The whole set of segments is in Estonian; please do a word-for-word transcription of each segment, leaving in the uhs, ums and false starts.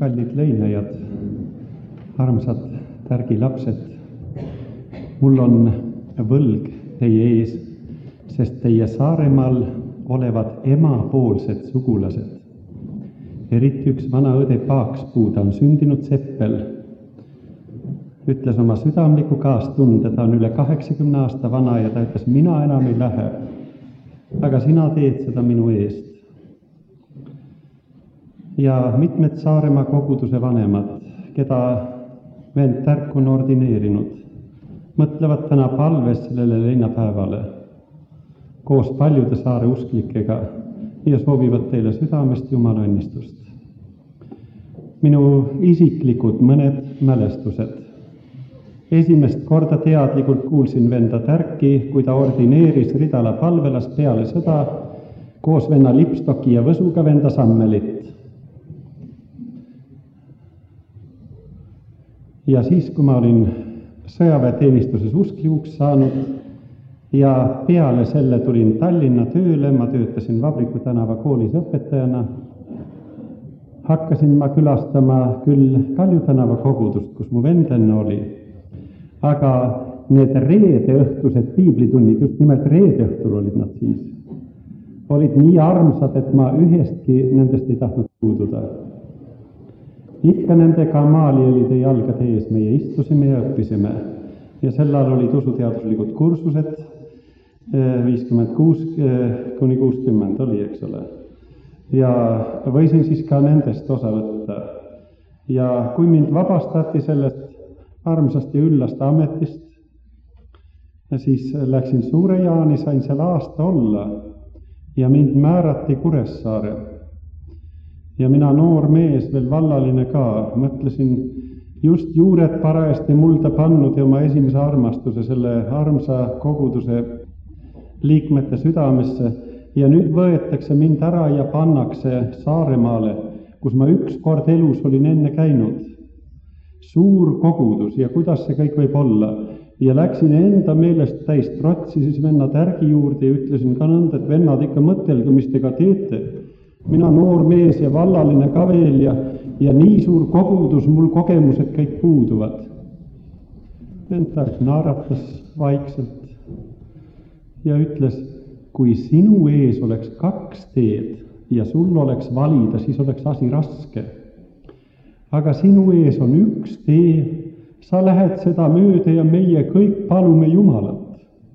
Kallid leinajad, armsad Tärgi lapsed, mul on võlg teie ees, sest teie Saaremaal olevad emapoolsed sugulased. Eriti üks vana õde Paakspuu, ta on sündinud Seppel, ütles oma südamliku kaastunde, ta on üle kaheksakümne aasta vana ja ta ütles, mina enam ei lähe, aga sina teed seda minu eest. Ja mitmed Saaremaa koguduse vanemad, keda vend Tärk on ordineerinud, mõtlevad täna palves sellele leinapäevale koos paljude saare usklikega ja soovivad teile südamest Jumala õnnistust. Minu isiklikud mõned mälestused. Esimest korda teadlikult kuulsin venda Tärki, kui ta ordineeris Ridala palvelas peale sõda koos venna Lipstoki ja Võsuga venda Sammelit. Ja siis, kui ma olin sõjaväeteenistuses usklikuks saanud ja peale selle tulin Tallinna tööle, ma töötasin Vabriku tänava koolis õpetajana, hakkasin ma külastama küll Kalju tänava kogudust, kus mu vend enne oli, aga need reedeõhtused piiblitunnid, just nimelt reedeõhtul olid nad siis, olid nii armsad, et ma ühestki nendest ei tahtnud puududa. Ikka nende Gamalielide jalgade ees meie istusime ja õppisime ja sel ajal olid usuteaduslikud kursused, viiskümmend kuus kuni kuuskümmend oli, eks ole. Ja võisin siis ka nendest osa võtta. Ja kui mind vabastati sellest armsast ja üllast ametist, siis läksin Suure-Jaani, sain seal aasta olla ja mind määrati Kuressaare. Ja mina noor mees, veel vallaline ka, mõtlesin just juured parajasti mulda pannud ja oma esimese armastuse selle armsa koguduse liikmete südamesse ja nüüd võetakse mind ära ja pannakse Saaremaale, kus ma üks kord elus olin enne käinud. Suur kogudus ja kuidas see kõik võib olla. Ja läksin enda meelest täis trotsi siis venna Tärgi juurde ja ütlesin ka nõnda, et vennad ikka mõtelge, mis te ka teete. Mina noor mees ja vallaline ka veel ja, ja nii suur kogudus, mul kogemused kõik puuduvad. Vend Tärk naaratas vaikselt ja ütles, kui sinu ees oleks kaks teed ja sul oleks valida, siis oleks asi raske. Aga sinu ees on üks tee, sa lähed seda mööda ja meie kõik palume Jumalat.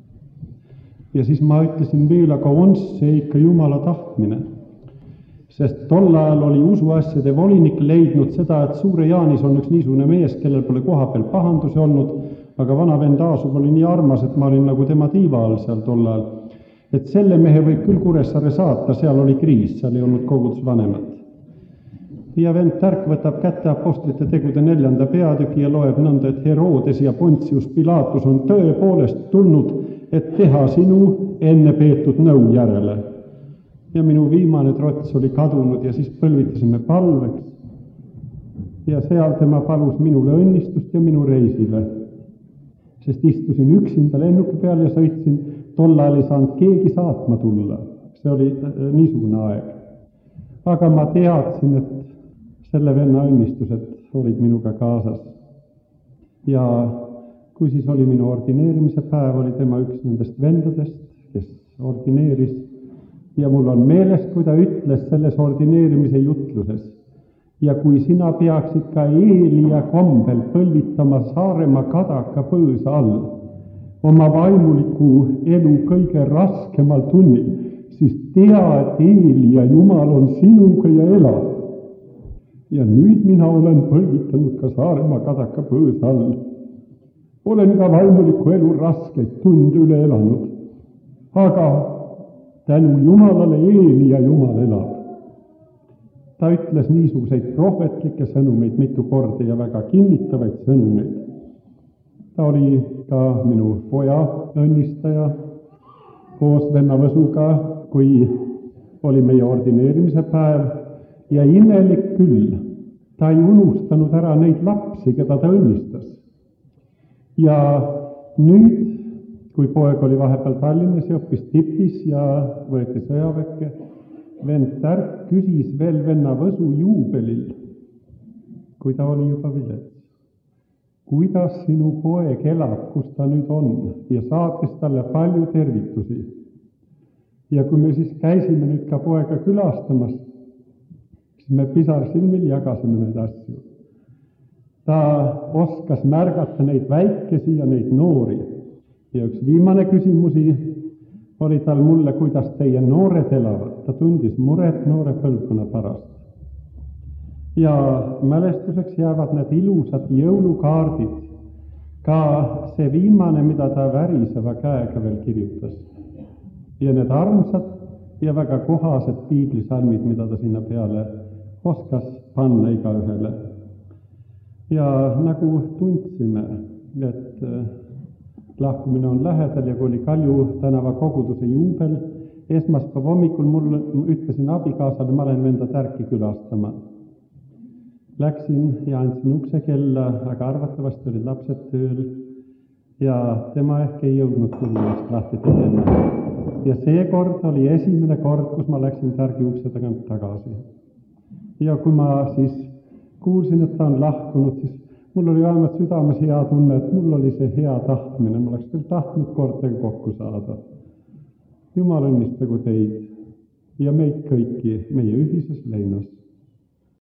Ja siis ma ütlesin veel, aga on see ikka Jumala tahtmine. Sest tol ajal oli usuasjade volinik leidnud seda, et Suure-Jaanis on üks niisugune mees, kellel pole koha peal pahandusi olnud, aga vana vend Aasub oli nii armas, et ma olin nagu tema tiiva all seal tol ajal. Et selle mehe võib küll Kuressaare saata, seal oli kriis, seal ei olnud kogudusvanemat. Ja vend Tärk võtab kätte apostlite tegude neljanda peatüki ja loeb nõnda, et Herodes ja Pontius Pilatus on tõepoolest tulnud, et teha sinu enne peetud nõu järele. Ja minu viimane trots oli kadunud ja siis põlvitasime palveks. Ja seal tema palus minule õnnistust ja minu reisile. Sest istusin üksinda lennuki peal ja sõitsin, tol ajal ei saanud keegi saatma tulla. See oli niisugune aeg. Aga ma teadsin, et selle venna õnnistused olid minuga kaasas. Ja kui siis oli minu ordineerimise päev, oli tema üks nendest vendadest, kes ordineeris. Ja mul on meeles, kui ta ütles selles ordineerimise jutluses. Ja kui sina peaksid ka Eelia kombel põlvitama Saaremaa kadaka põõsa all, oma vaimuliku elu kõige raskemal tunnil, siis tea, et Eelia Jumal on sinuga ja elab. Ja nüüd mina olen põlvitanud ka Saaremaa kadaka põõsa all. Olen ka vaimuliku elu raskeid tunde üle elanud. Aga tänu Jumalale Eelia Jumal elab. Ta ütles niisuguseid prohvetlikke sõnumeid mitu korda ja väga kinnitavaid sõnumeid. Ta oli ka minu poja õnnistaja koos venna Võsuga, kui oli meie ordineerimise päev ja imelik küll, ta ei unustanud ära neid lapsi, keda ta õnnistas. Ja nüüd kui poeg oli vahepeal Tallinnas ja õppis tipis ja võeti sõjaväkke, vend Tärk küsis veel venna Võsu juubelil, kui ta oli juba vilets. Kuidas sinu poeg elab, kus ta nüüd on, ja saatis talle palju tervitusi. Ja kui me siis käisime nüüd ka poega külastamas, siis me pisarsilmil jagasime neid asju. Ta oskas märgata neid väikesi ja neid noori. Ja üks viimane küsimusi oli tal mulle, kuidas teie noored elavad. Ta tundis muret noore põlvkonna pärast. Ja mälestuseks jäävad need ilusad jõulukaardid. Ka see viimane, mida ta väriseva käega veel kirjutas. Ja need armsad ja väga kohased piiblisalmid, mida ta sinna peale oskas panna igaühele. Ja nagu tundsime, et lahkumine on lähedal ja kui oli Kalju tänava koguduse juubel, esmaspäeva hommikul mul ütlesin abikaasale, ma lähen venda Tärki külastama. Läksin ja andsin ukse kella, aga arvatavasti olid lapsed tööl ja tema ehk ei jõudnud tullast lahti tegema. Ja seekord oli esimene kord, kus ma läksin Tärgi ukse tagant tagasi. Ja kui ma siis kuulsin, et ta on lahkunud, siis mul oli vähemalt südames hea tunne, et mul oli see hea tahtmine, ma oleks veel tahtnud kordagi kokku saada. Jumal õnnistagu teid ja meid kõiki meie ühises leinas.